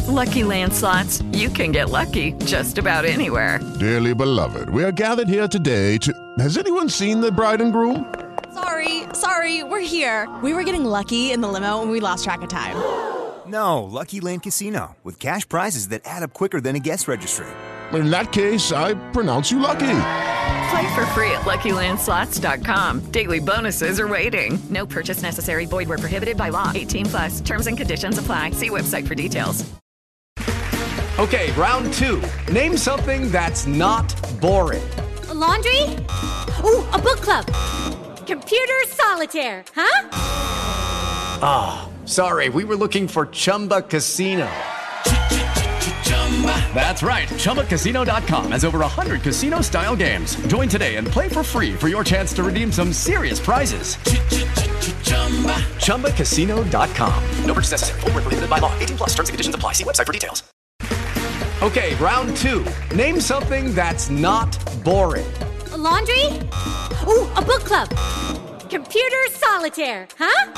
With Lucky Land Slots, you can get lucky just about anywhere. Dearly beloved, we are gathered here today to... Has anyone seen the bride and groom? Sorry, we're here. We were getting lucky in the limo and we lost track of time. No, Lucky Land Casino, with cash prizes that add up quicker than a guest registry. In that case, I pronounce you lucky. Play for free at LuckyLandSlots.com. Daily bonuses are waiting. No purchase necessary. Void where prohibited by law. 18+. Terms and conditions apply. See website for details. Okay, round two. Name something that's not boring. A laundry? Ooh, a book club. Computer solitaire, huh? Sorry, we were looking for Chumba Casino. That's right. ChumbaCasino.com has over 100 casino-style games. Join today and play for free for your chance to redeem some serious prizes. ChumbaCasino.com. No purchase necessary. Void where prohibited by law. 18+. Terms and conditions apply. See website for details. Okay, round two. Name something that's not boring. A laundry? Ooh, a book club. Computer solitaire, huh?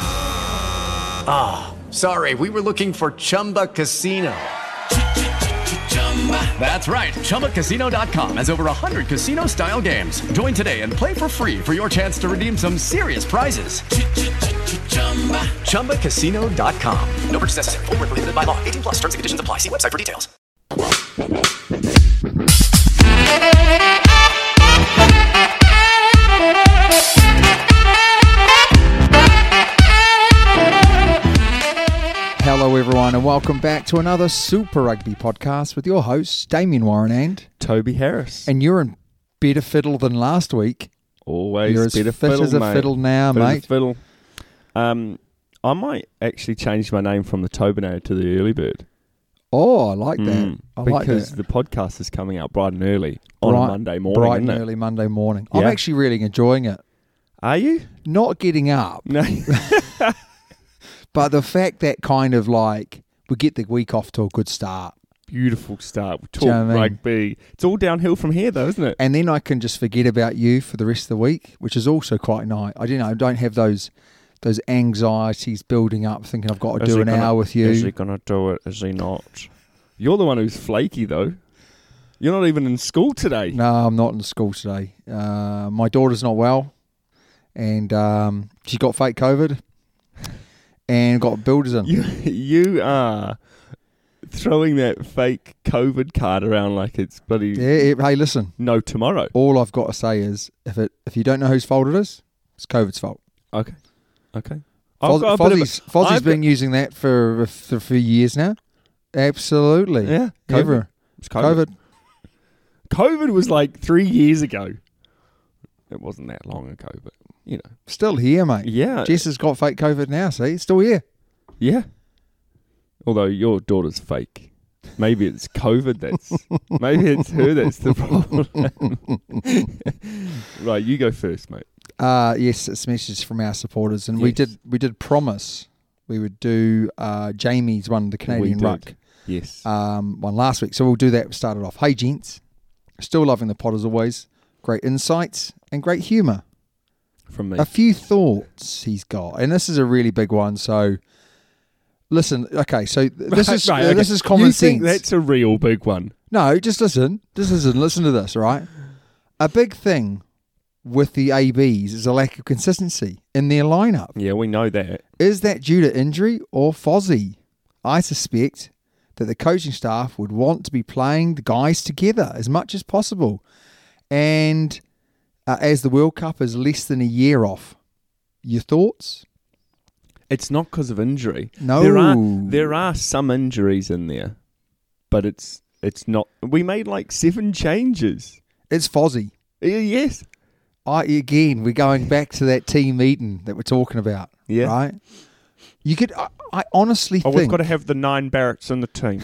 Sorry, we were looking for Chumba Casino. That's right. ChumbaCasino.com has over 100 casino-style games. Join today and play for free for your chance to redeem some serious prizes. ChumbaCasino.com. No purchase necessary. Void where prohibited by law. 18+. Terms and conditions apply. See website for details. Hello everyone and welcome back to another Super Rugby podcast with your hosts Damien Warren and Toby Harris. And you're in better fiddle than last week. Always you're as better fit fiddle, as a mate. fiddle now, Fit as a mate. fiddle. I might actually change my name from the Tobinator to the Early Bird. Oh, I like that. I like because that. the podcast is coming out bright and early on a Monday morning. Bright and isn't it? early Monday morning. I'm Yeah. actually really enjoying it. Are you? Not getting up, No. but the fact that kind of like we get the week off to a good start. Beautiful start. We talk Do you know what I mean? rugby. It's all downhill from here, though, isn't it? And then I can just forget about you for the rest of the week, which is also quite nice. I don't have those anxieties building up, thinking I've got to do an hour with you. Is he going to do it? Is he not? You're the one who's flaky, though. You're not even in school today. No, I'm not in school today. My daughter's not well, and she got fake COVID and got builders in. You are throwing that fake COVID card around like it's bloody Hey, listen. no tomorrow. All I've got to say is, if you don't know whose fault it is, it's COVID's fault. Okay. I've Fozzie's been using that for a few years now. Absolutely. Yeah. Ever. It's COVID. COVID was like 3 years ago. It wasn't that long ago, but, you know. Still here, mate. Yeah. Jess has got fake COVID now, see? Still here. Yeah. Although your daughter's fake. Maybe it's COVID maybe it's her that's the problem. Right, you go first, mate. Yes, it's a message from our supporters, and Yes. we did promise we would do Jamie's one, the Canadian We Ruck. did. Yes. One last week, so we'll do that. Started off. Hey, gents, still loving the pod as always. Great insights and great humour. From me. A few thoughts he's got, and this is a really big one. So, listen. Okay, so this is Right, okay. this is common you sense. think that's a real big one? No, just listen. Listen to this, all right? A big thing with the ABs is a lack of consistency in their lineup. Yeah, we know that. Is that due to injury or Fozzie? I suspect that the coaching staff would want to be playing the guys together as much as possible. And as the World Cup is less than a year off, your thoughts? It's not because of injury. No. There are some injuries in there, but it's not. We made like 7 changes. It's Fozzie. Yes. Again, we're going back to that team meeting that we're talking about. Yeah. Right? You could. I honestly Oh, think. we've got to have the 9 Barretts in the team.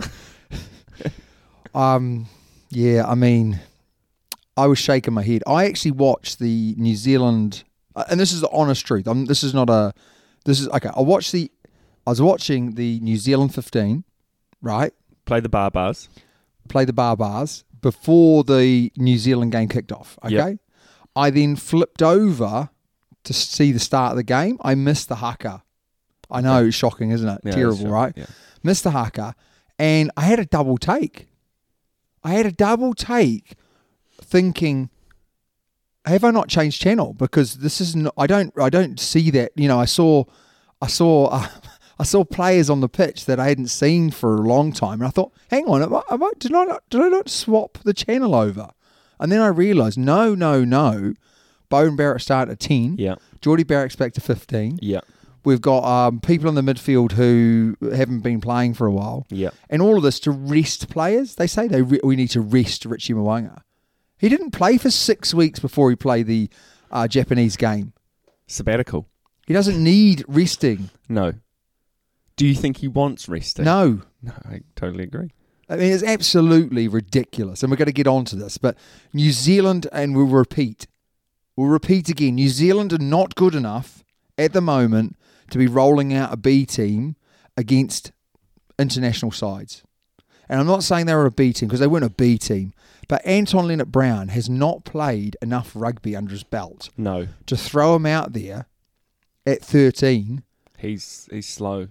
Yeah, I mean, I was shaking my head. I actually watched the New Zealand, and this is the honest truth. Okay. I was watching the New Zealand 15, right? Play the bar bars. Play the bars before the New Zealand game kicked off. Okay. Yep. I then flipped over to see the start of the game. I missed the haka. I know, it's shocking, isn't it? Yeah, Terrible, it's shocking, right? yeah. Missed the haka, And I had a double take. Thinking, have I not changed channel? Because this is not, I don't see that. I saw players on the pitch that I hadn't seen for a long time, and I thought, hang on, did I not swap the channel over? And then I realised, no. Beauden Barrett's started at 10. Yeah. Geordie Barrett's back to 15. Yeah. We've got people in the midfield who haven't been playing for a while. Yeah. And all of this to rest players. They say we need to rest Richie Mwanga. He didn't play for 6 weeks before he played the Japanese game. Sabbatical. He doesn't need resting. No. Do you think he wants resting? No. No, I totally agree. I mean, it's absolutely ridiculous. And we're going to get onto this. But New Zealand, and we'll repeat again, New Zealand are not good enough at the moment to be rolling out a B team against international sides. And I'm not saying they were a B team because they weren't a B team. But Anton Leonard-Brown has not played enough rugby under his belt. No. To throw him out there at 13. He's slow.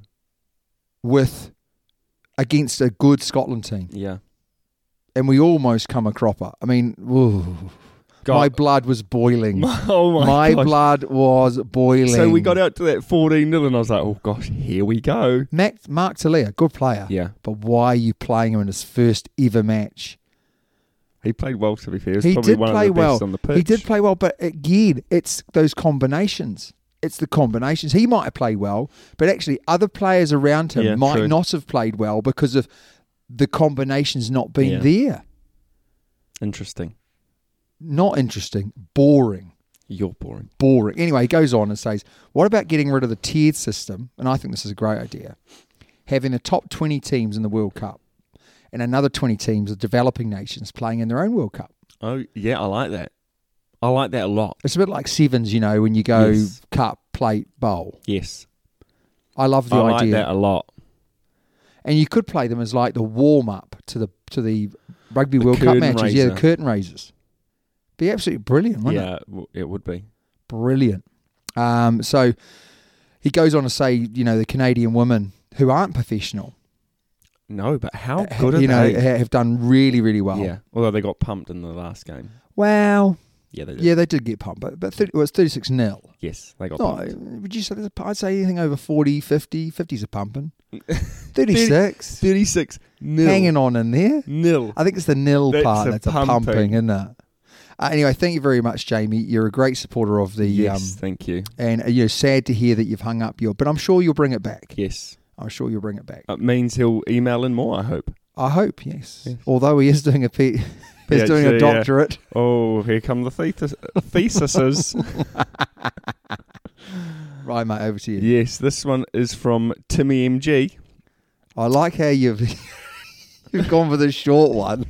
Against a good Scotland team. Yeah. And we almost come a cropper. I mean, my blood was boiling. Oh my gosh. blood was boiling. So we got out to that 14-0 and I was like, oh gosh, here we go. Mark Talia, good player. Yeah. But why are you playing him in his first ever match? He played well, to be fair. He probably did one play of the well. best on the pitch. He did play well, but again, it's those combinations. It's the combinations. He might have played well, but actually other players around him might not have played well because of the combinations not being there. Interesting. Not interesting. Boring. You're boring. Boring. Anyway, he goes on and says, what about getting rid of the tiered system? And I think this is a great idea. Having the top 20 teams in the World Cup and another 20 teams of developing nations playing in their own World Cup. Oh, yeah, I like that. I like that a lot. It's a bit like sevens, when you go cup, plate, bowl. Yes. I love the idea. idea. I like that a lot. And you could play them as like the warm-up to the Rugby World Cup matches. Raiser. Yeah, the curtain raisers. Be absolutely brilliant, wouldn't it? Yeah, it would be. Brilliant. So he goes on to say, the Canadian women who aren't professional. No, but how good are they? Have done really, really well. Yeah, although they got pumped in the last game. Well, yeah, they did. Yeah, they did get pumped, but it was 36-0. Yes, they got pumped. Would you say I'd say anything over 40, 50? 50's a pumping. 36. 36 nil. Hanging on in there. Nil. I think it's the nil part that's a pumping, isn't it? Anyway, thank you very much, Jamie. You're a great supporter of the... Yes, thank you. And sad to hear that you've hung up but I'm sure you'll bring it back. Yes. I'm sure you'll bring it back. It means he'll email in more, I hope. I hope, yes. Although he is doing a doing a doctorate. Yeah. Oh, here come the theses. Right, mate, over to you. Yes, this one is from Timmy MG. I like how you've gone for the short one.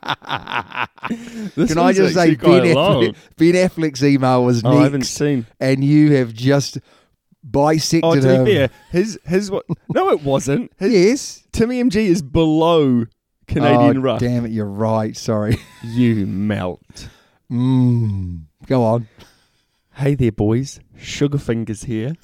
Can I just say Ben Affleck's email was next. I haven't seen. And you have just bisected him. To be fair, his what? No, it wasn't. Yes. Timmy MG is below Canadian rough. Damn it, you're right. Sorry. You melt. Go on. Hey there, boys. Sugarfingers here.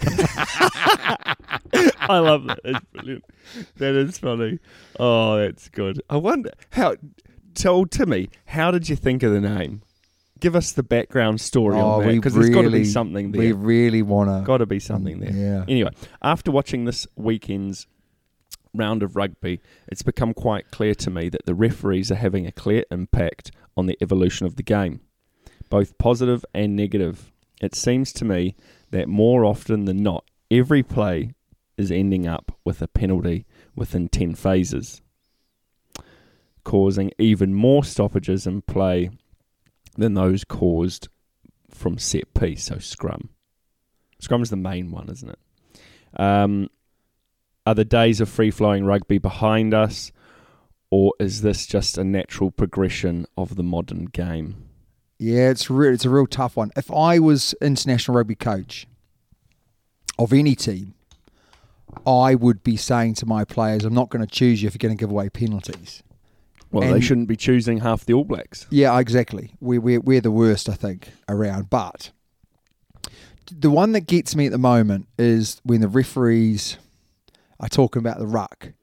I love that. It's brilliant. That is funny. Oh, that's good. I wonder tell Timmy, how did you think of the name? Give us the background story on that, because there's got to be something there. We really want to. Got to be something there. Yeah. Anyway, after watching this weekend's round of rugby, it's become quite clear to me that the referees are having a clear impact on the evolution of the game, both positive and negative. It seems to me that more often than not, every play is ending up with a penalty within 10 phases, causing even more stoppages in play than those caused from set piece, so scrum. Scrum's the main one, isn't it? Are the days of free-flowing rugby behind us, or is this just a natural progression of the modern game? Yeah, it's a real tough one. If I was international rugby coach of any team, I would be saying to my players, I'm not going to choose you if you're going to give away penalties. Well, they shouldn't be choosing half the All Blacks. Yeah, exactly. We're the worst, I think, around. But the one that gets me at the moment is when the referees are talking about the ruck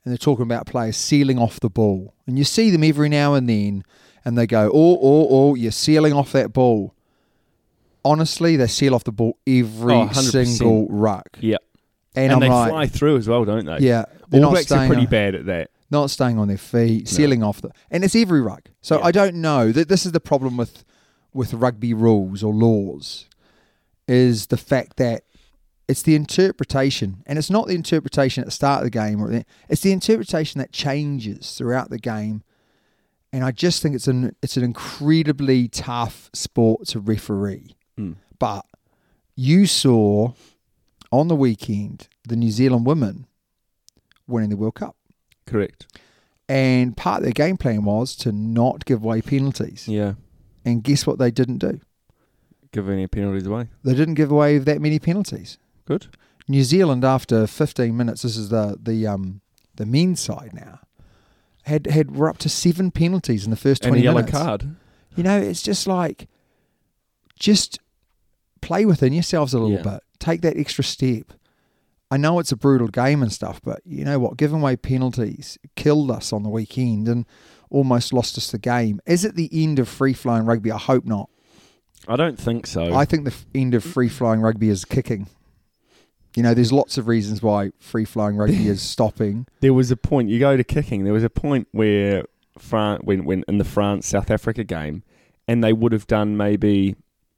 and they're talking about players sealing off the ball. And you see them every now and then, and they go, oh, you're sealing off that ball. Honestly, they seal off the ball every single ruck. Yeah. And they I'm fly through as well, don't they? Yeah. All Blacks are pretty bad at that. Not staying on their feet, sealing off and it's every ruck. So I don't know. This is the problem with rugby rules or laws, is the fact that it's the interpretation, and it's not the interpretation at the start of the game, it's the interpretation that changes throughout the game. And I just think it's an incredibly tough sport to referee. But you saw on the weekend the New Zealand women winning the World Cup. Correct. And part of their game plan was to not give away penalties. Yeah. And guess what they didn't do? Give any penalties away. They didn't give away that many penalties. Good. New Zealand, after 15 minutes, this is the men's side now, were up to 7 penalties in the first 20 minutes. And a yellow card. You know, it's just like, just play within yourselves a little bit. Take that extra step. I know it's a brutal game and stuff, but you know what? Giving away penalties killed us on the weekend and almost lost us the game. Is it the end of free-flowing rugby? I hope not. I don't think so. I think the end of free-flowing rugby is kicking. You know, there's lots of reasons why free-flowing rugby is stopping. There was a point, you go to kicking, there was a point where when in the France-South Africa game, and they would have done maybe,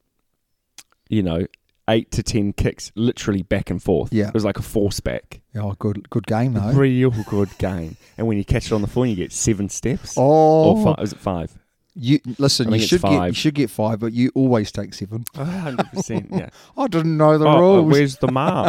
8 to 10 kicks, literally back and forth. Yeah. It was like a force back. Oh, good game, though. Real good game. And when you catch it on the floor, you get 7 steps. Oh. Or 5. Is it 5? You should get 5, but you always take 7. 100%, yeah. I didn't know the rules. Where's the mark?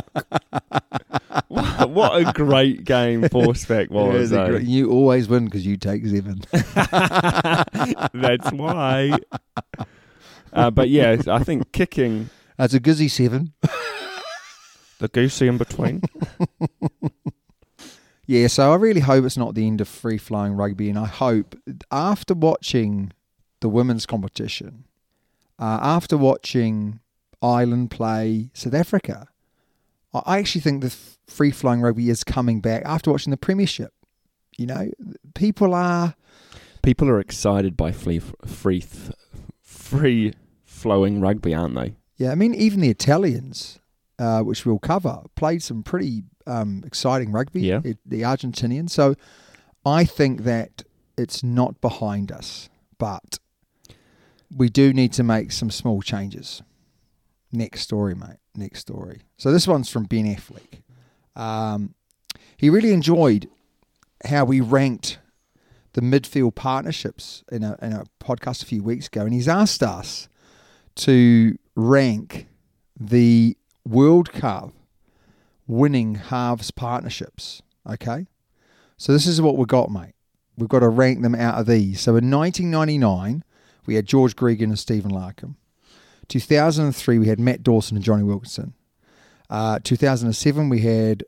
What a great game force back was. You always win because you take 7. That's why. But yeah, I think kicking... That's a guzzy 7. The goosey in between. Yeah, so I really hope it's not the end of free-flowing rugby, and I hope after watching the women's competition, after watching Ireland play South Africa, I actually think the free-flowing rugby is coming back after watching the Premiership. You know, people are excited by free-flowing rugby, aren't they? Yeah, I mean, even the Italians, which we'll cover, played some pretty exciting rugby, the Argentinians. So I think that it's not behind us, but we do need to make some small changes. Next story, mate. Next story. So this one's from Ben Affleck. He really enjoyed how we ranked the midfield partnerships in a podcast a few weeks ago, and he's asked us to rank the World Cup winning halves partnerships. Okay? So this is what we've got, mate. We've got to rank them out of these. So in 1999, we had George Gregan and Stephen Larkham. 2003, we had Matt Dawson and Johnny Wilkinson. 2007, we had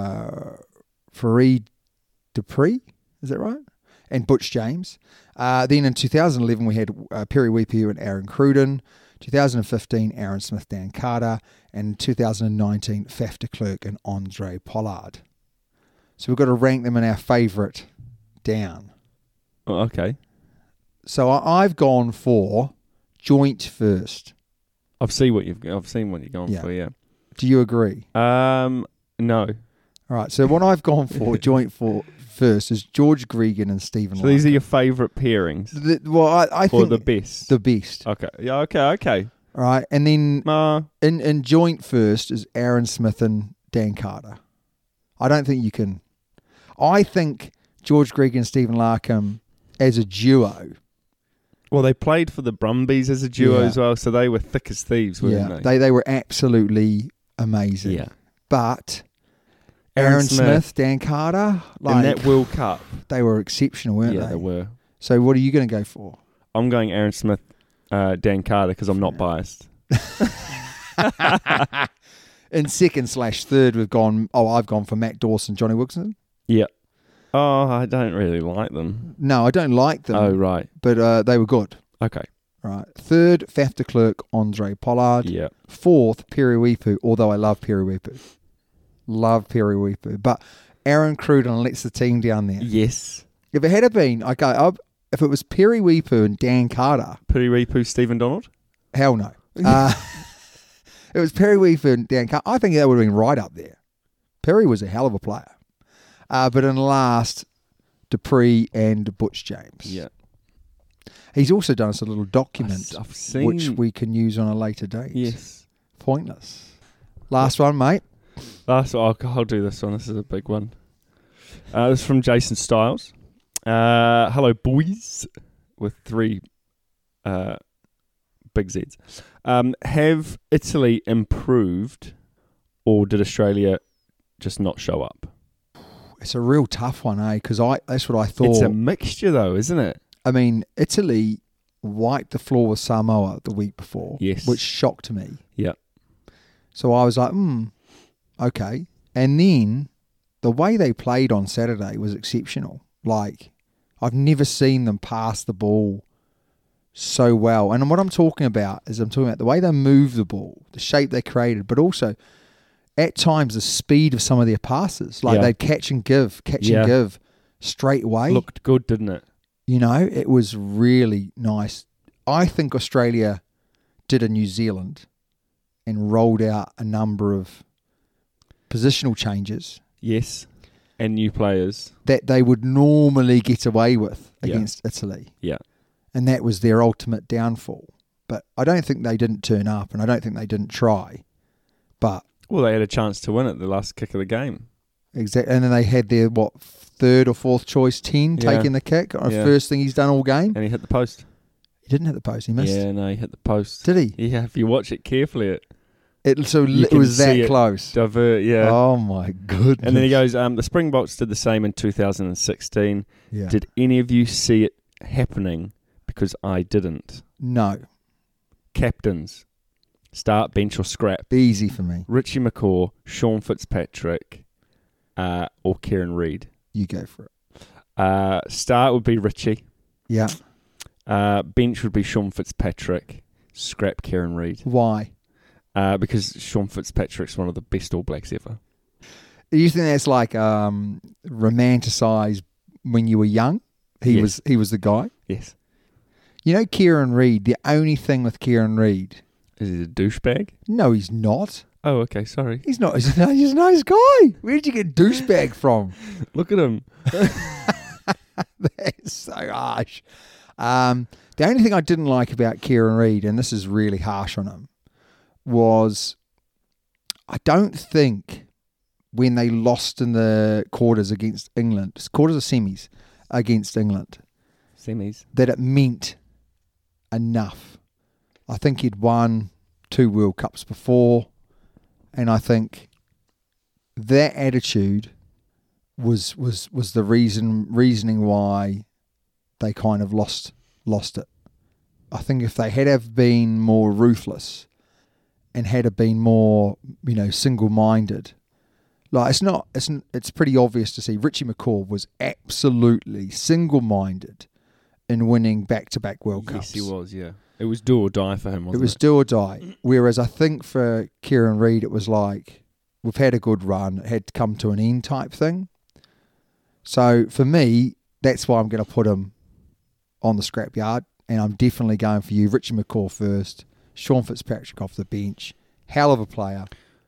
Fareed Dupree. Is that right? And Butch James. Then in 2011, we had Perry Weepu and Aaron Cruden. 2015, Aaron Smith, Dan Carter. And 2019, Faf de Klerk and Andre Pollard. So we've got to rank them in our favourite down. Oh, okay. So I've gone for joint first. I've seen what you're going for, yeah. Do you agree? No. All right, so what I've gone for joint for first is George Gregan and Stephen So Larkham. these are your favourite pairings? I think... Or the best? The best. Okay. Yeah, okay. All right, and then in joint first is Aaron Smith and Dan Carter. I don't think you can... I think George Gregan and Stephen Larkham as a duo... Well, they played for the Brumbies as a duo as well, so they were thick as thieves, weren't they? They were absolutely amazing. Yeah. But Aaron Smith, Dan Carter... in that World Cup. They were exceptional, weren't they? Yeah, they were. So what are you going to go for? I'm going Aaron Smith, Dan Carter, because I'm not biased. In second/third, I've gone for Matt Dawson, Johnny Wilkinson. Yeah. Oh, I don't really like them. No, I don't like them. Oh, right. But they were good. Okay. Right. Third, Faf de Klerk, Andre Pollard. Yeah. Fourth, Perry Weepu, although I love Perry Weepu. But Aaron Cruden lets the team down there. Yes. If it had been, if it was Perry Weepu and Dan Carter. Perry Weepu, Stephen Donald? Hell no. It was Perry Weepu and Dan Carter. I think that would have been right up there. Perry was a hell of a player. But in last, Dupree and Butch James. Yeah. He's also done us a little document, I've seen... which we can use on a later date. Yes. Pointless. Last one, mate. I'll do this one. This is a big one. This is from Jason Stiles. Hello, boys, with 3 big Zs. Have Italy improved, or did Australia just not show up? It's a real tough one, because that's what I thought. It's a mixture, though, isn't it? I mean, Italy wiped the floor with Samoa the week before, yes, which shocked me. Yeah. So I was like, okay. And then the way they played on Saturday was exceptional. Like, I've never seen them pass the ball so well. And what I'm talking about is the way they move the ball, the shape they created, but also at times the speed of some of their passes. Like they'd catch and give straight away. Looked good, didn't it? You know, it was really nice. I think Australia did a New Zealand and rolled out a number of positional changes. Yes, and new players. That they would normally get away with against Italy. Yeah. And that was their ultimate downfall. But I don't think they didn't turn up, and I don't think they didn't try. But well, they had a chance to win it the last kick of the game. Exactly. And then they had their, third or fourth choice 10 taking the kick. First thing he's done all game. And he hit the post. He didn't hit the post. He missed. Yeah, no, he hit the post. Did he? Yeah, if you watch it carefully, it was that close. Divert, yeah. Oh, my goodness. And then he goes, the Springboks did the same in 2016. Yeah. Did any of you see it happening? Because I didn't. No. Captains. Start, bench or scrap. Easy for me. Richie McCaw, Sean Fitzpatrick, or Kieran Reid. You go for it. Start would be Richie. Yeah. Bench would be Sean Fitzpatrick. Scrap Kieran Reid. Why? Because Sean Fitzpatrick's one of the best All Blacks ever. You think that's like romanticised when you were young? He was the guy? Yes. You know Kieran Reid, the only thing with Kieran Reid... Is he a douchebag? No, he's not. Oh, okay, sorry. He's not. He's a nice guy. Where did you get douchebag from? Look at him. That's so harsh. The only thing I didn't like about Kieran Reid, and this is really harsh on him, was I don't think when they lost in the quarters against England, quarters or semis against England, that it meant enough. I think he'd won 2 World Cups before, and I think that attitude was the reasoning why they kind of lost it. I think if they had have been more ruthless and had have been more, single-minded, like it's pretty obvious to see Richie McCaw was absolutely single-minded in winning back-to-back World Cups. Yes, he was, yeah. It was do or die for him, wasn't it? It was do or die. Whereas I think for Kieran Reid, it was like, we've had a good run, it had to come to an end type thing. So for me, that's why I'm going to put him on the scrapyard, and I'm definitely going for you. Richie McCaw first, Sean Fitzpatrick off the bench. Hell of a player.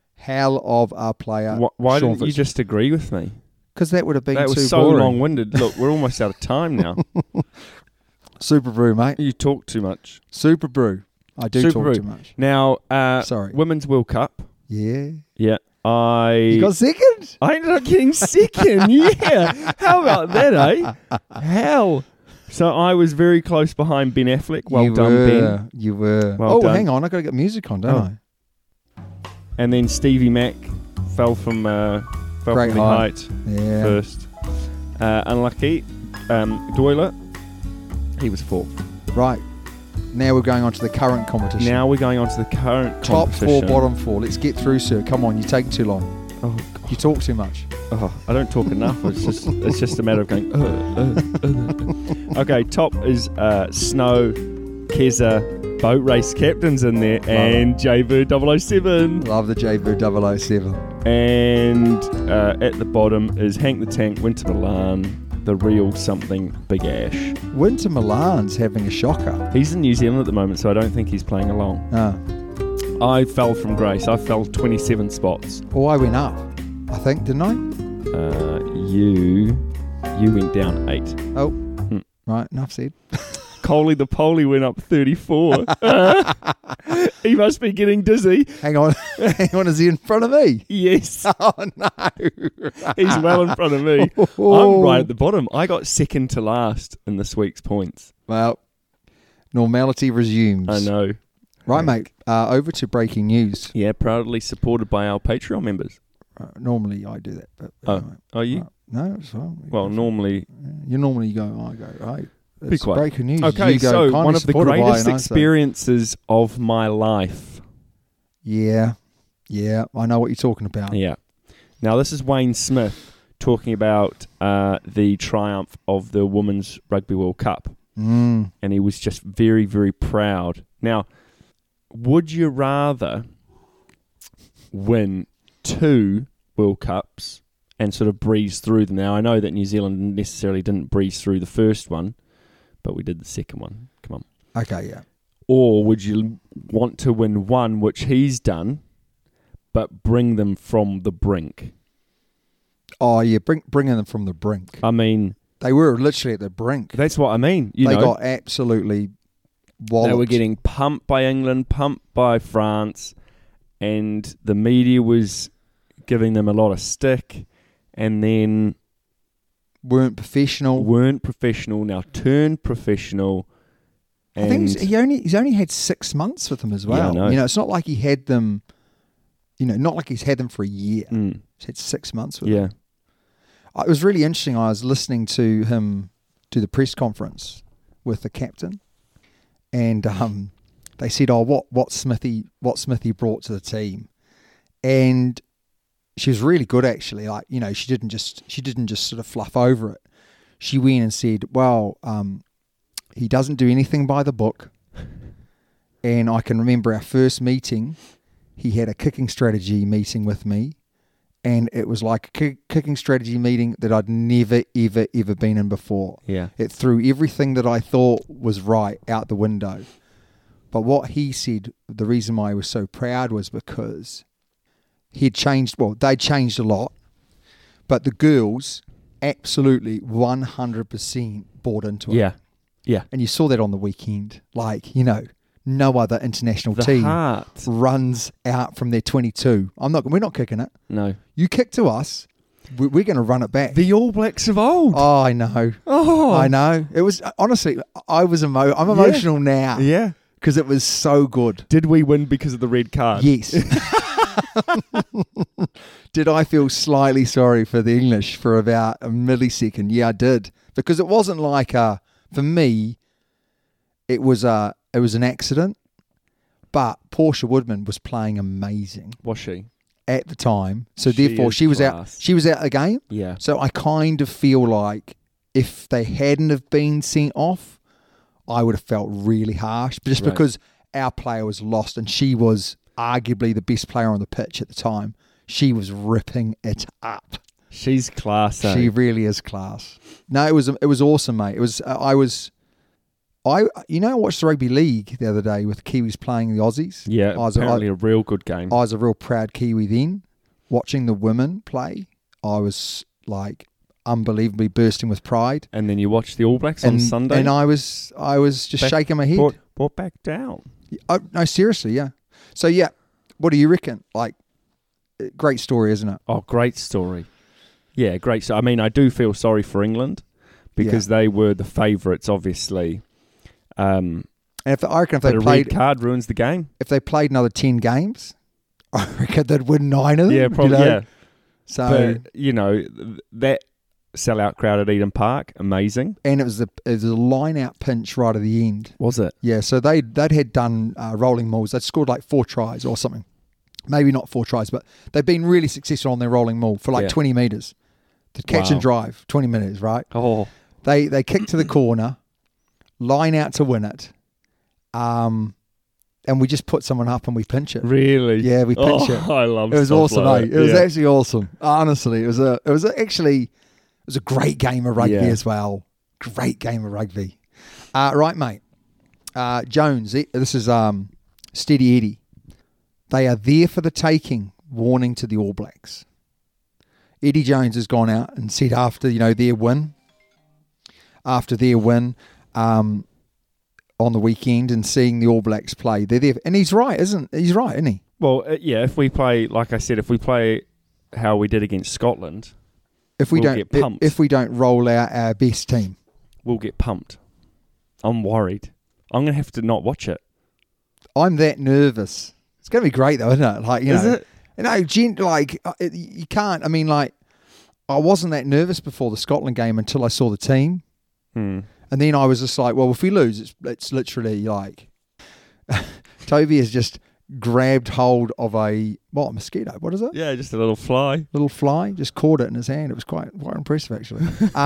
Why didn't you just agree with me? Because that would have been too boring. That was so long-winded. Look, we're almost out of time now. Super Brew, mate. You talk too much. Super Brew. I do talk too much. Now, sorry. Women's World Cup. Yeah. Yeah. You got second? I ended up getting second, yeah. How about that, eh? Hell. So I was very close behind Ben Affleck. Well done, Ben. You were. Well done. Hang on. I've got to get music on, don't I? And then Stevie Mack fell from the height first. Unlucky. Doyle, he was fourth. Right. Now we're going on to the current competition. Top 4, bottom 4. Let's get through, sir. Come on, you're taking too long. Oh, God. You talk too much. Oh, I don't talk enough. It's just a matter of going. Okay, top is Snow, Keza, boat race captains in there, and JVU 007. Love the JVU 007. And at the bottom is Hank the Tank, Winter Milan, the real something Big Ash. Winter Milan's having a shocker. He's in New Zealand at the moment, so I don't think he's playing along. I fell from grace. I fell 27 spots. Oh, I went up, I think, didn't I? You went down 8. Oh, right, enough said. Coley the Poley went up 34. He must be getting dizzy. Hang on, is he in front of me? Yes. Oh, no. He's well in front of me. I'm right at the bottom. I got second to last in this week's points. Well, normality resumes. I know. Right, mate, over to breaking news. Yeah, proudly supported by our Patreon members. Normally I do that. But, are you? No, it's fine. Well, normally... You normally go, I go, right. Be quiet. Breaking news. Okay, so one of the greatest experiences of my life. Yeah, I know what you're talking about. Yeah. Now, this is Wayne Smith talking about the triumph of the Women's Rugby World Cup. And he was just very, very proud. Now, would you rather win 2 World Cups and sort of breeze through them? Now, I know that New Zealand necessarily didn't breeze through the first one, but we did the second one. Come on. Okay, yeah. Or would you want to win 1, which he's done, but bring them from the brink? Oh, yeah, bringing them from the brink. I mean... They were literally at the brink. That's what I mean. They got absolutely walloped. They were getting pumped by England, pumped by France, and the media was giving them a lot of stick, and then... Weren't professional, now turned professional. And I think he's only had 6 months with them as well. Yeah, I know. You know, it's not like he had them, not like he's had them for a year. He's had 6 months with them. It was really interesting. I was listening to him do the press conference with the captain, and they said, "Oh, what Smithy brought to the team," and she was really good actually. Like, she didn't just sort of fluff over it. She went and said, "Well, he doesn't do anything by the book." And I can remember our first meeting. He had a kicking strategy meeting with me. And it was like a kicking strategy meeting that I'd never, ever, ever been in before. Yeah. It threw everything that I thought was right out the window. But what he said, the reason why I was so proud was because he'd changed, they changed a lot, but the girls absolutely 100% bought into it. Yeah. Yeah. And you saw that on the weekend. Like, no other international team runs out from their 22. We're not kicking it. No. You kick to us, we're going to run it back. The All Blacks of old. Oh, I know. Oh, I know. It was honestly, I'm emotional now. Yeah. Because it was so good. Did we win because of the red card? Yes. Did I feel slightly sorry for the English for about a millisecond? Yeah, I did. Because it wasn't like for me, it was an accident, but Portia Woodman was playing amazing. Was she? At the time. So therefore she was out of the game. Yeah. So I kind of feel like if they hadn't have been sent off, I would have felt really harsh. But just because our player was lost and she was arguably the best player on the pitch at the time, she was ripping it up. She's class. She really is class. No, it was awesome, mate. It was I watched the rugby league the other day with Kiwis playing the Aussies. Yeah, apparently a real good game. I was a real proud Kiwi then. Watching the women play, I was like unbelievably bursting with pride. And then you watched the All Blacks on Sunday? And I was just shaking my head. Brought back down. No, seriously, yeah. So, yeah, what do you reckon? Like, great story, isn't it? Oh, great story. Yeah, great. So, I mean, I do feel sorry for England because they were the favourites, obviously. And I reckon if they played, a red card ruins the game. If they played another 10 games, I reckon they'd win 9 of them. Yeah, probably. Yeah. So, but, that sellout crowd at Eden Park, amazing. And it was a line-out pinch right at the end. Was it? Yeah. So they'd had done rolling mauls. They'd scored like 4 tries or something. Maybe not 4 tries, but they've been really successful on their rolling maul for like 20 metres. The catch and drive, 20 minutes, right? Oh. They kick to the corner. Line out to win it. and we just put someone up and we pinch it. Really? Yeah, we pinch it. I love it. It was stuff awesome, like mate. that. It was Yeah. actually awesome. Honestly, it was a great game of rugby Yeah. as well. Great game of rugby. Right, mate. Jones, this is Steady Eddie. They are there for the taking, warning to the All Blacks. Eddie Jones has gone out and said after their win on the weekend and seeing the All Blacks play, they're there, and he's right, isn't he? Well, yeah, if we play, like I said, if we play how we did against Scotland, If we we'll get pumped. if we don't roll out our best team, we'll get pumped. I'm worried. I'm going to have to not watch it. I'm that nervous. It's going to be great though, isn't it? Like, Is it? You can't. I mean, like, I wasn't that nervous before the Scotland game until I saw the team, and then I was just like, well, if we lose, it's literally like Toby has just grabbed hold of a mosquito. What is it? Yeah, just a little fly. Little fly. Just caught it in his hand. It was quite impressive actually.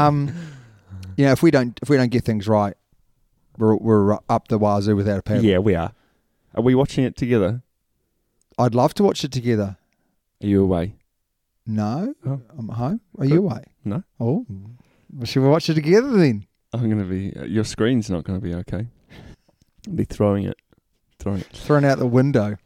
If we don't get things right, we're up the wazoo without a paddle. Yeah, we are. Are we watching it together? I'd love to watch it together. Are you away? No, Oh. I'm at home. Are you away? No. Oh, well, should we watch it together then? I'm going to be... your screen's not going to be okay. I'll be throwing it. Thrown out the window.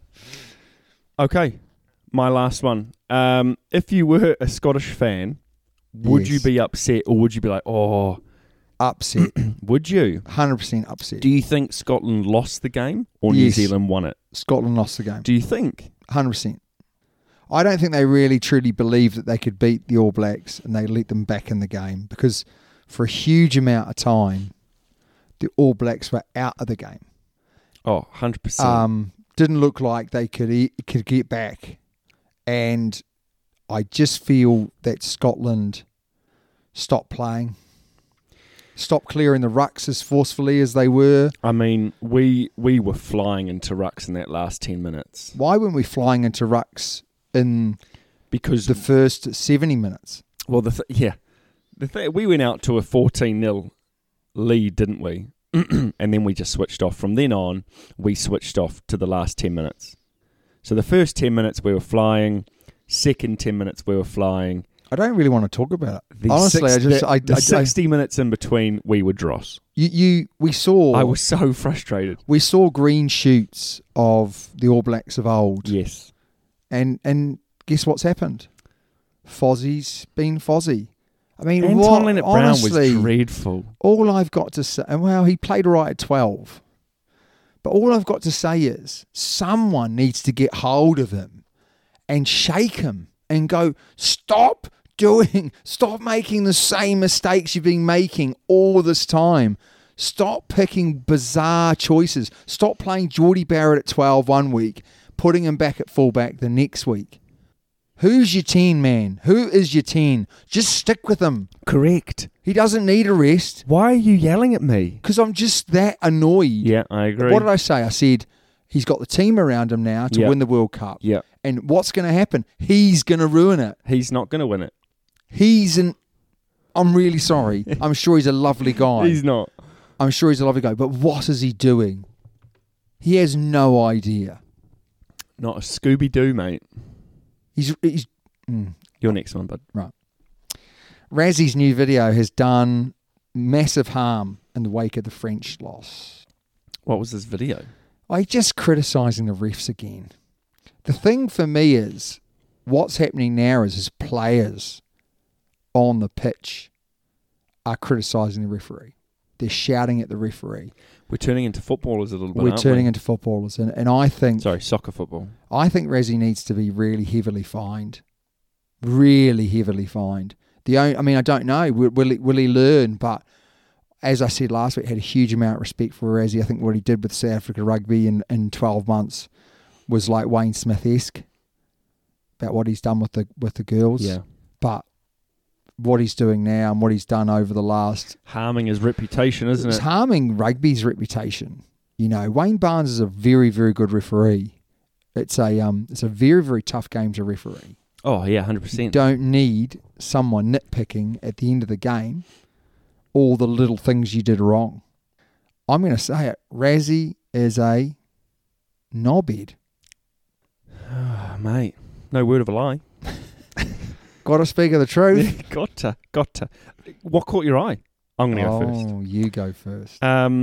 Okay, my last one. If you were a Scottish fan, would you Yes. be upset or would you be like, oh... Upset. Would you? 100% upset. Do you think Scotland lost the game or New Yes. Zealand won it? Scotland lost the game. Do you think? 100%. I don't think they really truly believed that they could beat the All Blacks and they let them back in the game because for a huge amount of time, the All Blacks were out of the game. Oh, 100%. Didn't look like they could get back. And I just feel that Scotland stopped playing. Stop clearing the rucks as forcefully as they were. I mean, we were flying into rucks in that last 10 minutes. Why weren't we flying into rucks in Because the first 70 minutes? well, we went out to a 14-0 lead, didn't we? And then we just switched off. From then on, we switched off to the last 10 minutes. So the first 10 minutes we were flying. Second 10 minutes we were flying. I don't really want to talk about it. The Honestly, the 60 minutes in between, we were dross. we saw. I was so frustrated. We saw green shoots of the All Blacks of old. Yes. And guess what's happened? Fozzie's been Fozzie. I mean, Anton Leonard-Brown honestly, was dreadful. all I've got to say, well, he played all right at 12. But all I've got to say is someone needs to get hold of him and shake him and go, stop making the same mistakes you've been making all this time. Stop picking bizarre choices. Stop playing Geordie Barrett at 12 one week, putting him back at fullback the next week. Who's your 10, man? Who is your 10? Just stick with him. Correct. He doesn't need a rest Why are you yelling at me? because I'm just that annoyed. Yeah, I agree. What did I say? I said he's got the team around him now to Yeah. win the World Cup. Yeah. And what's going to happen? He's going to ruin it. He's not going to win it. I'm really sorry. I'm sure he's a lovely guy. He's not. I'm sure he's a lovely guy. But what is he doing? He has no idea. Not a Scooby-Doo, mate. He's Your next one, bud. right. Razzie's new video has done massive harm in the wake of the French loss. What was this video? I just criticising the refs again. The thing for me is what's happening now is his players on the pitch are criticising the referee. They're shouting at the referee. We're turning into footballers a little bit, We're aren't turning we? into footballers, and I think Soccer football. I think Razzie needs to be really heavily fined. Really heavily fined. I don't know. Will he learn? But as I said last week, had a huge amount of respect for Razzie. I think what he did with South Africa rugby in 12 months was like Wayne Smith-esque about what he's done with the girls. Yeah. But what he's doing now and what he's done over the last... Harming his reputation, isn't It's it? harming rugby's reputation. You know, Wayne Barnes is a very, very good referee. It's a very, very tough game to referee. Oh, yeah, You 100%. don't need someone nitpicking at the end of the game all the little things you did wrong. I'm going to say it. Razzie is a knobhead. Oh, mate, no word of a lie. Got to speak of the truth. Got to. What caught your eye? I'm going to go first. Oh, you go first.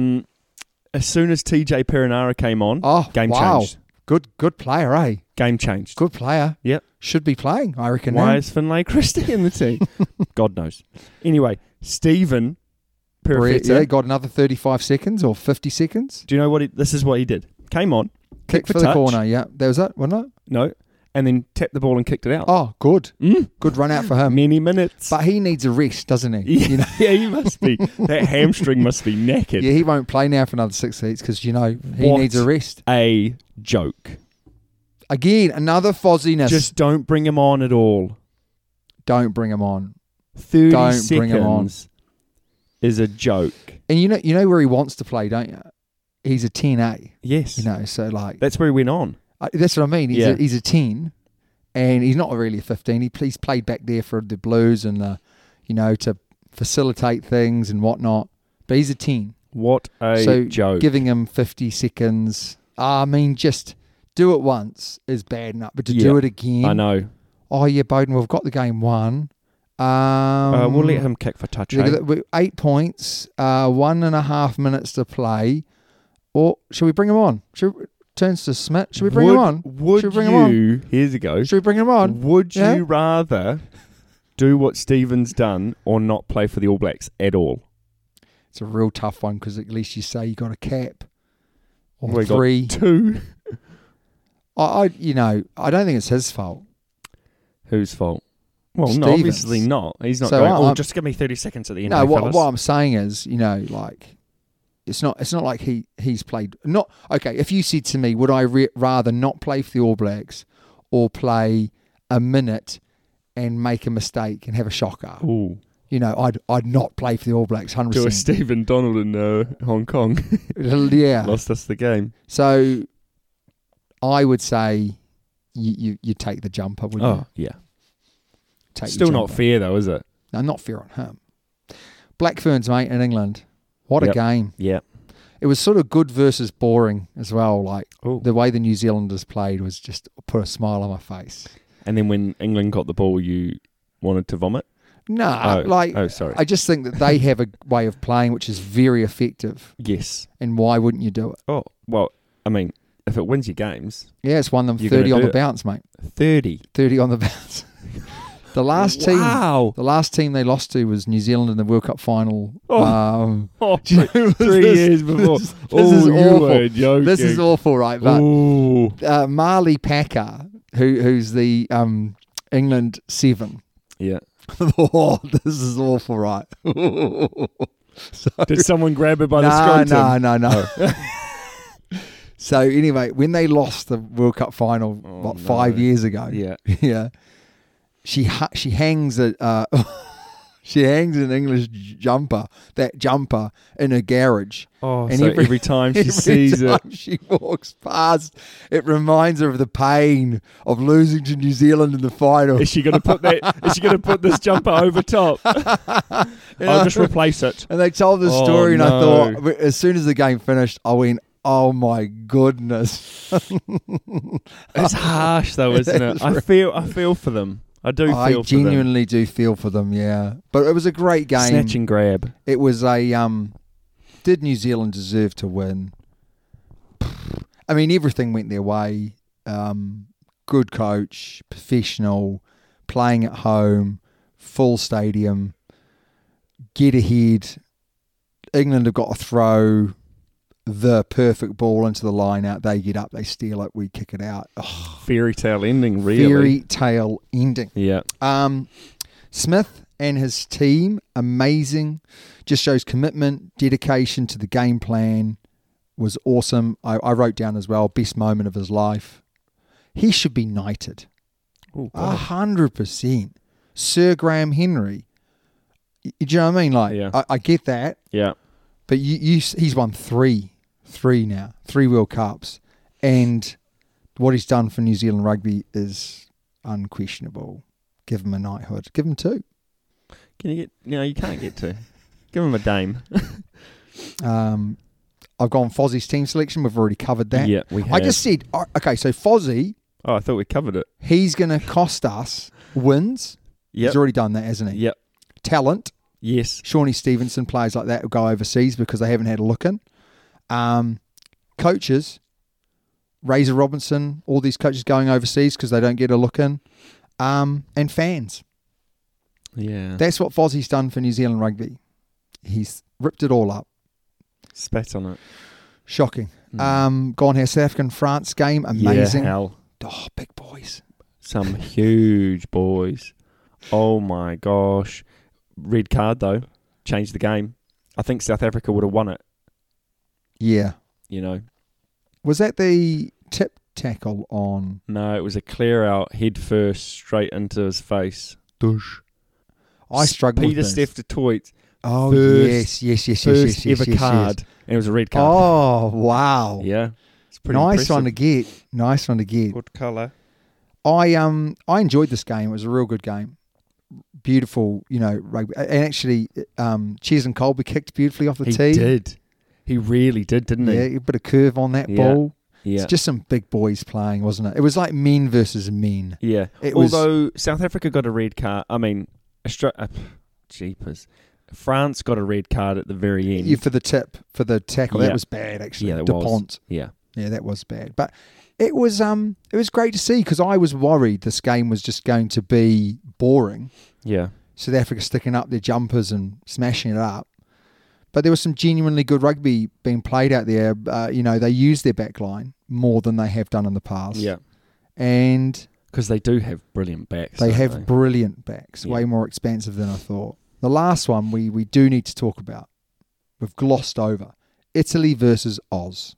As soon as TJ Perinara came on, game changed. Good player, eh? Game changed. Good player. Yep. Should be playing, I reckon. Why now. is Finlay Christie in the team? God knows. Anyway, Stephen Perfetta. Got another 35 seconds or 50 seconds. Do you know what? This is what he did. Came on, Kick for the corner, yeah. There was that, wasn't it? No. And then tapped the ball and kicked it out. Oh, good. Good run out for him. Many minutes. But he needs a rest, doesn't he? Yeah, You know? yeah, he must be. That hamstring must be knackered. Yeah, he won't play now for another 6 weeks because, he What needs a rest. A joke. Again, another fozziness. Just don't bring him on at all. Don't bring him on. 30 Don't seconds bring him on. is a joke. And you know where he wants to play, don't you? He's a 10A. Yes. So like... That's where he went on. That's what I mean. He's a 10, and he's not really a 15. He's played back there for the Blues and, to facilitate things and whatnot. But he's a 10. What a joke. Giving him 50 seconds, just do it once is bad enough. But to do it again... I know. Oh, yeah, Bowden, we've got the game won. We'll let him kick for touch. 8 points, 1.5 minutes to play. Or should we bring him on? Turns to Smith. Should we bring him on? Should we bring him on? Here's a go. Should we bring him on? Would you rather do what Stephen's done or not play for the All Blacks at all? It's a real tough one because at least you say you got a cap. Or we 3. Got 2. I don't think it's his fault. Whose fault? Well, no, Stevens. obviously not. He's not So going, just give me 30 seconds at the end. No, what fellas. I'm saying is, it's not like he's played. Not okay. If you said to me, would I rather not play for the All Blacks or play a minute and make a mistake and have a shocker? Ooh. I'd not play for the All Blacks. 100%. Do a Stephen Donald in Hong Kong. Yeah, Lost us the game. So I would say you take the jumper. Would you? Yeah. Take Still the not jumper. fair though, is it? No, not fair on him. Black Ferns, mate, in England. What a game. Yeah. It was sort of good versus boring as well. Like, Ooh. the way the New Zealanders played was just put a smile on my face. And then when England got the ball, you wanted to vomit? No, sorry. I just think that they have a way of playing which is very effective. Yes. And why wouldn't you do it? Oh, well, I mean, if it wins your games. Yeah, it's won them You're 30 gonna on do the it. bounce, mate. 30 on the bounce. The last team they lost to was New Zealand in the World Cup final. Three years before. This is awful. Joking. This is awful, right? But Ooh. Marley Packer, who's the England 7. Yeah. Oh, this is awful, right? Did someone grab her by the scrotum? No. So anyway, when they lost the World Cup final 5 years ago, Yeah. she hangs a she hangs an English jumper in her garage. Oh, and so every time she sees it, she walks past, it reminds her of the pain of losing to New Zealand in the final. Is she going to put that? Is she going to put this jumper over top? I'll just replace it. And they told the story, and I thought, as soon as the game finished, I went, "Oh my goodness!" It's harsh, though, isn't it? I feel for them. I do feel for them. I genuinely do feel for them, yeah. But it was a great game. Snatch and grab. It was did New Zealand deserve to win? I mean, everything went their way. Good coach, professional, playing at home, full stadium, get ahead. England have got to throw the perfect ball into the line out. They get up, they steal it, we kick it out. Oh, fairy tale ending, really. Fairy tale ending. Yeah. Smith and his team, amazing. Just shows commitment, dedication to the game plan. Was awesome. I wrote down as well, best moment of his life. He should be knighted. 100%. Sir Graham Henry. Do you know what I mean? Like, yeah. I get that. Yeah. But he's won three now, 3 World Cups, and what he's done for New Zealand rugby is unquestionable. Give him a knighthood. Give him 2. Can you get? No, you can't get 2. Give him a dame. I've gone Fozzie's team selection. We've already covered that. Yeah, we I have. just said, okay, so Fozzie, Oh, I thought we covered it. he's going to cost us wins. Yep. He's already done that, hasn't he? Yep. Talent. Yes. Shawnee Stevenson, players like that will go overseas because they haven't had a look in. Coaches, Razor Robinson, all these coaches going overseas because they don't get a look in. And fans. Yeah. That's what Fozzie's done for New Zealand rugby. He's ripped it all up. Spat on it. Shocking. Gone here, South African France game, amazing. Yeah, hell. Oh, big boys. Some huge boys. Oh my gosh. Red card though. Changed the game. I think South Africa would have won it. Yeah. You know. Was that the tip tackle on? No, it was a clear out, head first, straight into his face. Douche. I struggled Peter with this. Steph Toit. Oh, First- yes. First ever card. And it was a red card. Oh, wow. Yeah. It's pretty Nice one to impressive. get. Nice one to get. Good colour. I enjoyed this game. It was a real good game. Beautiful, rugby. And actually, Cheers and Colby kicked beautifully off the He tee. did. He really did, didn't he? Yeah, a bit of curve on that ball. Yeah. It's just some big boys playing, wasn't it? It was like men versus men. Yeah. It was- Although South Africa got a red card. I mean, jeepers. France got a red card at the very end. For the tackle. Yeah. That was bad, actually. Yeah, it Dupont. was. Yeah. Yeah, that was bad. But it was great to see because I was worried this game was just going to be boring. Yeah. South Africa sticking up their jumpers and smashing it up. But there was some genuinely good rugby being played out there. They used their back line more than they have done in the past. Yeah. And Because they do have brilliant backs. they don't have brilliant backs, Yeah. way more expansive than I thought. The last one we do need to talk about. We've glossed over. Italy versus Oz.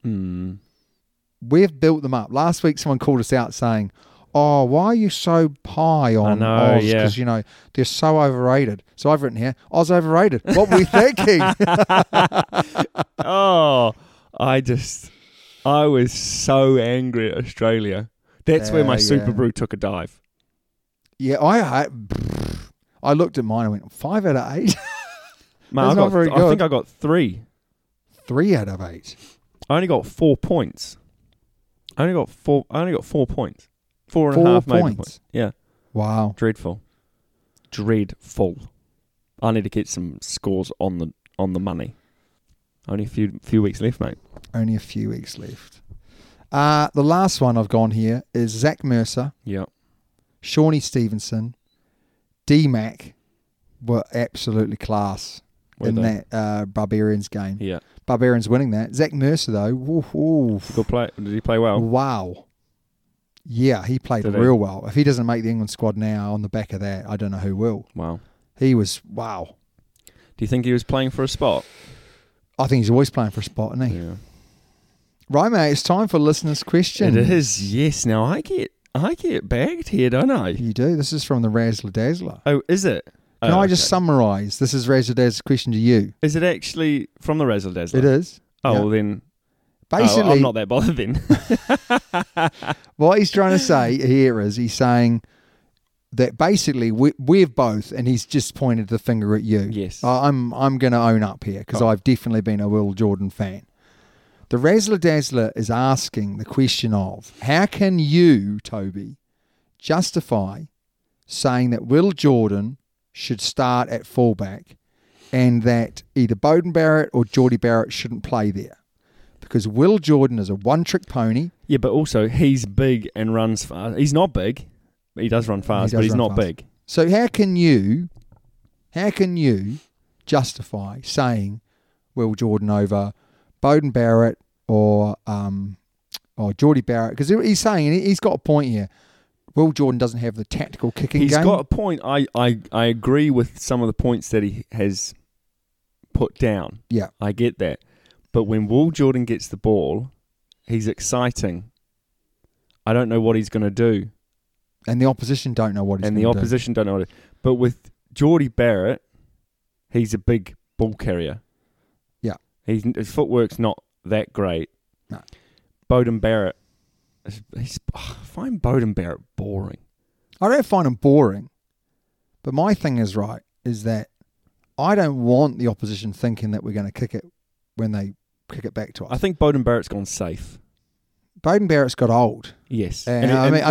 We've built them up. Last week someone called us out saying, oh, why are you so high on Oz? yeah. Because, they're so overrated. So I've written here, Oz overrated. What were we thinking? Oh, I was so angry at Australia. That's where my Super Brew took a dive. Yeah, I looked at mine and went, 5 out of 8? Man, That's not very I good. think I got 3. 3 out of 8. I only got 4 points. I only got 4 points. 4.5 4 maybe points. points. Yeah. Wow. Dreadful. I need to get some scores on the money. Only a few weeks left, mate. Only a few weeks left. The last one I've gone here is Zach Mercer, Yeah. Shawnee Stevenson, D-Mac were absolutely class Were in they? that Barbarians game. Yeah. Barbarians winning that. Zach Mercer, though, Good play. Did he play well? wow. Yeah, he played Did he? real well. If he doesn't make the England squad now on the back of that, I don't know who will. Wow. He was, wow. Do you think he was playing for a spot? I think he's always playing for a spot, isn't he? Yeah. Right, mate, it's time for listeners' questions. It is, yes. Now I get bagged here, don't I? You do. This is from the Razzler Dazzler. Oh, is it? Can Oh, I just okay. summarise? This is Razzler Dazzler's question to you. Is it actually from the Razzle Dazzler? It is. Oh, Yeah. well then. Basically, I'm not that bothered then. what he's trying to say here is he's saying that basically we've both, and he's just pointed the finger at you. Yes. I'm going to own up here because I've definitely been a Will Jordan fan. The Razzler Dazzler is asking the question of how can you, Toby, justify saying that Will Jordan should start at fullback and that either Beauden Barrett or Geordie Barrett shouldn't play there? Because Will Jordan is a one-trick pony. Yeah, but also he's big and runs fast. He's not big. He does run fast, but he's run not fast. big. So how can you justify saying Will Jordan over Beauden Barrett or Geordie Barrett? Because he's saying, and he's got a point here, Will Jordan doesn't have the tactical kicking He's game. got a point. I agree with some of the points that he has put down. Yeah. I get that. But when Will Jordan gets the ball, he's exciting. I don't know what he's going to do. And the opposition don't know what he's And going the to do. opposition don't know what it. But with Geordie Barrett, he's a big ball carrier. Yeah. His footwork's not that great. No. Beauden Barrett, I find Beauden Barrett boring. I don't find him boring. But my thing is that I don't want the opposition thinking that we're going to kick it when they kick it back to us. I think Beauden Barrett's gone safe. Beauden Barrett's got old. Yes, And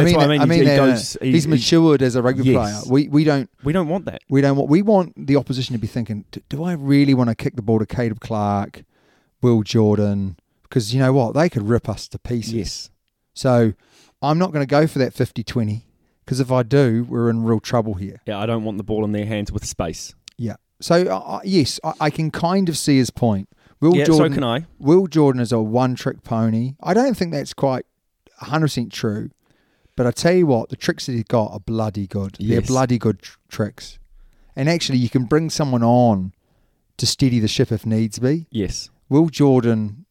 he's matured as a rugby Yes. player. We don't want that. We want the opposition to be thinking, do I really want to kick the ball to Caleb Clark, Will Jordan? Because you know what? They could rip us to pieces. Yes. So I'm not going to go for that 50-20 because if I do, we're in real trouble here. Yeah, I don't want the ball in their hands with space. Yeah. So, yes, I can kind of see his point. Jordan, so can I. Will Jordan is a one-trick pony. I don't think that's quite 100% true. But I tell you what, the tricks that he's got are bloody good. Yes. They're bloody good tricks. And actually, you can bring someone on to steady the ship if needs be. Yes. Will Jordan,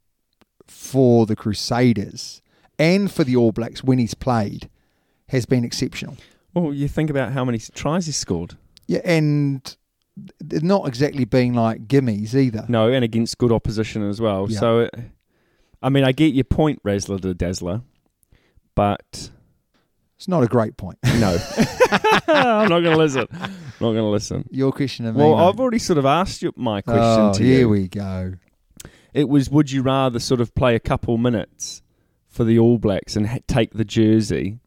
for the Crusaders and for the All Blacks when he's played, has been exceptional. Well, you think about how many tries he's scored. Yeah, and they're not exactly being like gimmies either. No, and against good opposition as well. Yeah. So, I mean, I get your point, Razzler to Dazzler, but it's not a great point. No. I'm not going to listen. Not going to listen. Your question of me. Well, mate. I've already sort of asked you my question to you. Here we go. It was, would you rather sort of play a couple minutes for the All Blacks and take the jersey,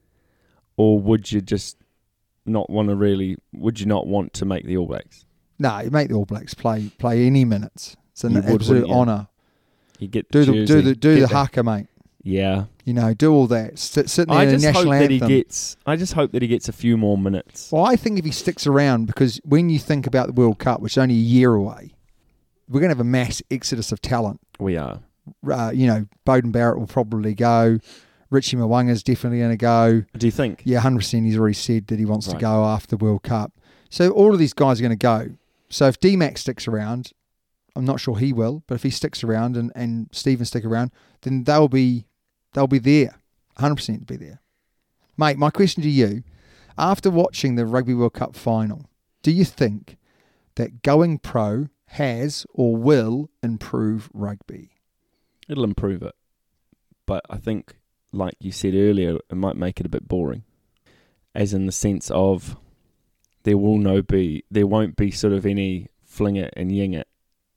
or would you just not want to really? Would you not want to make the All Blacks? No, you make the All Blacks play any minutes. It's an You would, absolute wouldn't you? honour. You get Do the the jersey, do get the haka, mate. Yeah. You know, do all that. Sit there I in the just national hope that he anthem. gets. I just hope that he gets a few more minutes. Well, I think if he sticks around, because when you think about the World Cup, which is only a year away, we're going to have a mass exodus of talent. We are. Beauden Barrett will probably go. Richie Mwanga's definitely going to go. Do you think? Yeah, 100%. He's already said that he wants to Right. go after the World Cup. So all of these guys are going to go. So if D-Mac sticks around, I'm not sure he will, but if he sticks around and Stephen stick around, then they'll be there. 100% be there. Mate, my question to you, after watching the Rugby World Cup final, do you think that going pro has or will improve rugby? It'll improve it, but I think, like you said earlier, it might make it a bit boring, as in the sense of there won't be sort of any fling it and ying it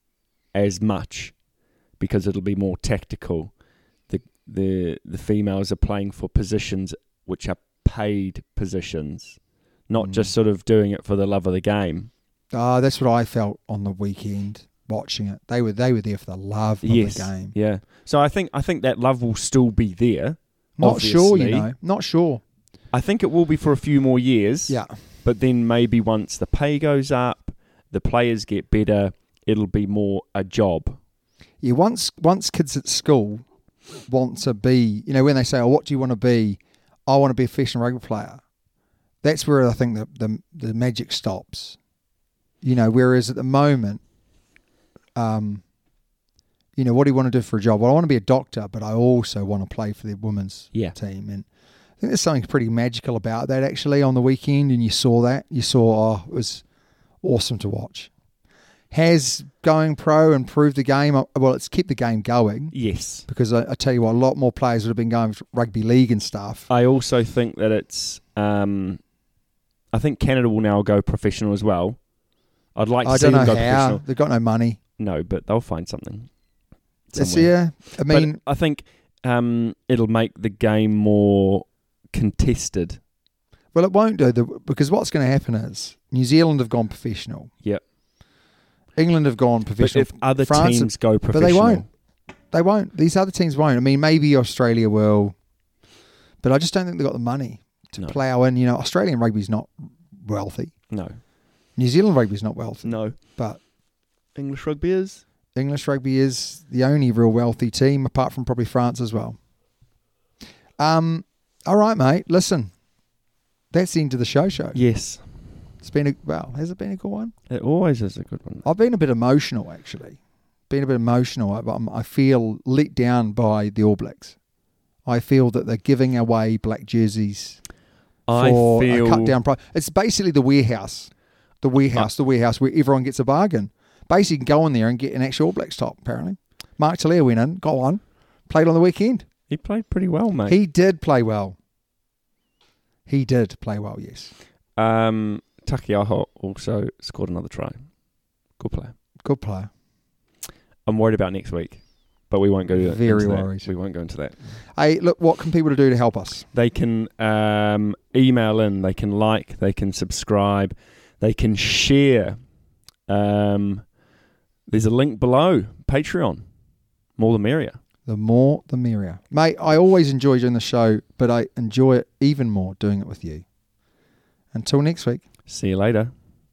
as much, because it'll be more tactical. The females are playing for positions which are paid positions, not just sort of doing it for the love of the game. That's what I felt on the weekend watching it. They were there for the love of the game. Yeah. So I think that love will still be there. Not sure, obviously. Not sure. I think it will be for a few more years. Yeah. But then maybe once the pay goes up, the players get better, it'll be more a job. Yeah, once kids at school want to be, when they say, "Oh, what do you want to be?" I want to be a professional rugby player. That's where I think the magic stops. Whereas at the moment, what do you want to do for a job? Well, I want to be a doctor, but I also want to play for the women's team. And I think there's something pretty magical about that actually on the weekend, and you saw that. You saw, it was awesome to watch. Has going pro improved the game? Well, it's kept the game going. Yes. Because I tell you what, a lot more players would have been going for rugby league and stuff. I also think that it's... I think Canada will now go professional as well. I'd like to see them go professional. They've got no money. No, but they'll find something. Yeah. I mean... But I think it'll make the game more contested. Well, it won't do, because what's going to happen is New Zealand have gone professional. Yep. England have gone professional. But if other France teams go professional... But they won't. They won't. These other teams won't. I mean, maybe Australia will, but I just don't think they've got the money to plough in. Australian rugby's not wealthy. No. New Zealand rugby's not wealthy. No. But English rugby is? English rugby is the only real wealthy team, apart from probably France as well. All right, mate. Listen, that's the end of the show. Yes. It's been has it been a good one? It always is a good one. I've been a bit emotional, actually. I feel let down by the All Blacks. I feel that they're giving away black jerseys for a cut down price. It's basically the warehouse. The warehouse where everyone gets a bargain. Basically, you can go in there and get an actual All Blacks top, apparently. Mark Talia went in, got one, played on the weekend. He played pretty well, mate. He did play well. Yes. Takiaho also scored another try. Good player. Good player. I'm worried about next week. but we won't go into Very that. worried. We won't go into that. Hey, look, what can people do to help us? They can email in, they can like, they can subscribe, they can share. There's a link below, Patreon. More the merrier. The more, the merrier. Mate, I always enjoy doing the show, but I enjoy it even more doing it with you. Until next week. See you later.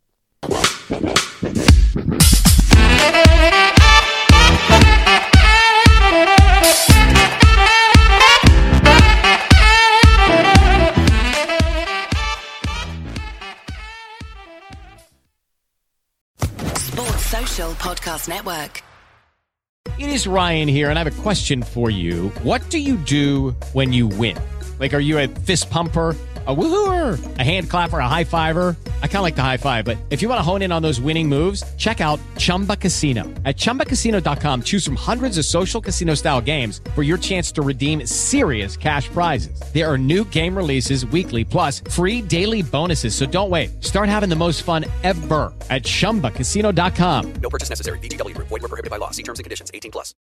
Sports Social Podcast Network. It is Ryan here, and I have a question for you. What do you do when you win? Like, are you a fist pumper, a woohooer, a hand clapper, a high fiver? I kind of like the high five, but if you want to hone in on those winning moves, check out Chumba Casino. At ChumbaCasino.com, choose from hundreds of social casino-style games for your chance to redeem serious cash prizes. There are new game releases weekly, plus free daily bonuses. So don't wait. Start having the most fun ever at ChumbaCasino.com. No purchase necessary. VGW Group. Void where prohibited by law. See terms and conditions. 18+.